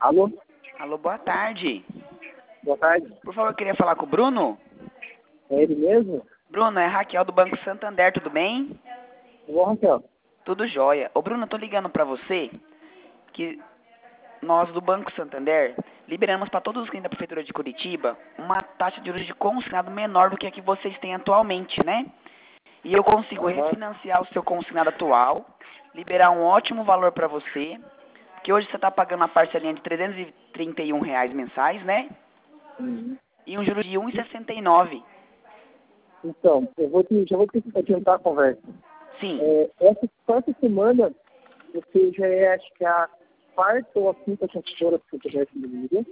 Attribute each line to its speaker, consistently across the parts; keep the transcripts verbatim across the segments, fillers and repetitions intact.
Speaker 1: Alô?
Speaker 2: Alô, boa tarde.
Speaker 1: Boa tarde.
Speaker 2: Por favor, eu queria falar com o Bruno.
Speaker 1: É ele mesmo?
Speaker 2: Bruno, é Raquel do Banco Santander, tudo bem?
Speaker 1: Tudo bom, Raquel?
Speaker 2: Tudo jóia. Ô, Bruno, eu tô ligando pra você que nós do Banco Santander liberamos para todos os clientes da Prefeitura de Curitiba uma taxa de juros de consignado menor do que a que vocês têm atualmente, né? E eu consigo
Speaker 1: Aham.
Speaker 2: refinanciar o seu consignado atual, liberar um ótimo valor para você, que hoje você está pagando uma parcelinha de trezentos e trinta e um reais mensais, né?
Speaker 1: Uhum.
Speaker 2: E um juros de um vírgula sessenta e nove.
Speaker 1: Então, eu vou te, já vou te adiantar a conversa.
Speaker 2: Sim.
Speaker 1: É, essa, só essa semana, você já é, acho que a quarta ou a quinta consultora que você conhece no Brasil.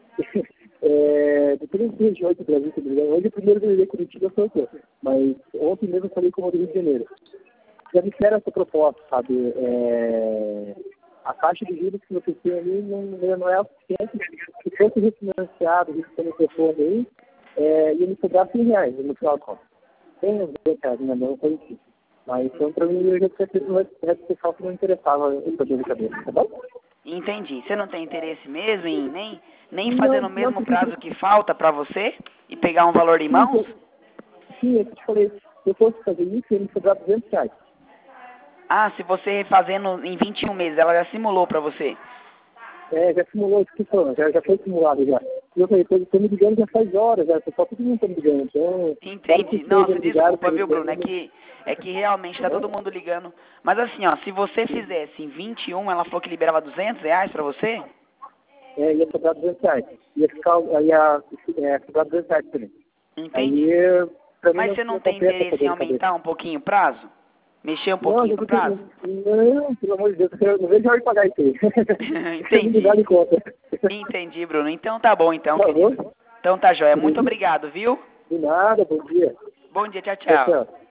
Speaker 1: É, de todas as regiões do Brasil, se não me engano, hoje o primeiro D D Curitiba foi eu. Mas ontem mesmo eu falei com o Rio de Janeiro. Já me fizeram essa proposta, sabe? É, a taxa de juros que você tem ali não, não é o suficiente. Se fosse refinanciado, isso que você me aí, é, ia me cobrar cem reais no final da conta. Tem os dois reais na mão, coisa assim. Mas então, para mim, eu já tinha feito um resto pessoal que não interessava em fazer de cabeça, tá bom?
Speaker 2: Entendi. Você não tem interesse mesmo em nem, nem fazer
Speaker 1: Não,
Speaker 2: no
Speaker 1: não,
Speaker 2: mesmo
Speaker 1: porque
Speaker 2: prazo que falta para você e pegar um valor em
Speaker 1: sim,
Speaker 2: mãos?
Speaker 1: eu, sim, eu te falei, se eu fosse fazer isso, ia me cobrar duzentos reais.
Speaker 2: Ah, se você fazendo em vinte e um meses, ela já simulou para você?
Speaker 1: É, já simulou isso que falando, já, já foi simulado já. E eu falei, estou me ligando já faz horas, já, só todo mundo está me ligando. Então, várias
Speaker 2: Entendi.
Speaker 1: pessoas já
Speaker 2: Nossa,
Speaker 1: me ligaram,
Speaker 2: desculpa,
Speaker 1: falei,
Speaker 2: viu, Bruno? É
Speaker 1: ligando,
Speaker 2: que, é que realmente tá todo mundo ligando. Mas assim, ó, se você fizesse em vinte e um, ela falou que liberava duzentos reais pra você?
Speaker 1: é, ia cobrar duzentos reais. Ia ficar, ia, é, cobrar duzentos reais também.
Speaker 2: Entendi.
Speaker 1: Aí, pra mim,
Speaker 2: Mas
Speaker 1: não,
Speaker 2: você não
Speaker 1: não
Speaker 2: tem
Speaker 1: compensa
Speaker 2: interesse em
Speaker 1: fazer de cabeça.
Speaker 2: aumentar um pouquinho o prazo? Mexer um
Speaker 1: Não,
Speaker 2: pouquinho
Speaker 1: eu
Speaker 2: no
Speaker 1: vou ter,
Speaker 2: prazo?
Speaker 1: não, pelo amor de Deus, eu não vejo a hora de pagar isso aí. Você não me dá
Speaker 2: Entendi.
Speaker 1: de conta.
Speaker 2: Entendi, Bruno. Então tá bom, então,
Speaker 1: Por
Speaker 2: querido.
Speaker 1: favor,
Speaker 2: Então tá, joia. Muito
Speaker 1: beleza?
Speaker 2: obrigado, viu?
Speaker 1: De nada, bom dia.
Speaker 2: Bom dia, tchau,
Speaker 1: Tchau,
Speaker 2: tchau.
Speaker 1: tchau.